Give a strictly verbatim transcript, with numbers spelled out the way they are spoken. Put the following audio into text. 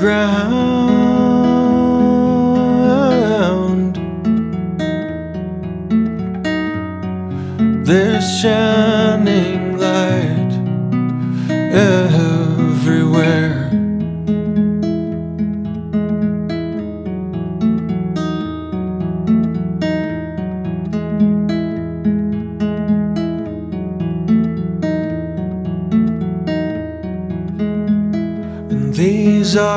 ground. There's shining light everywhere. And these are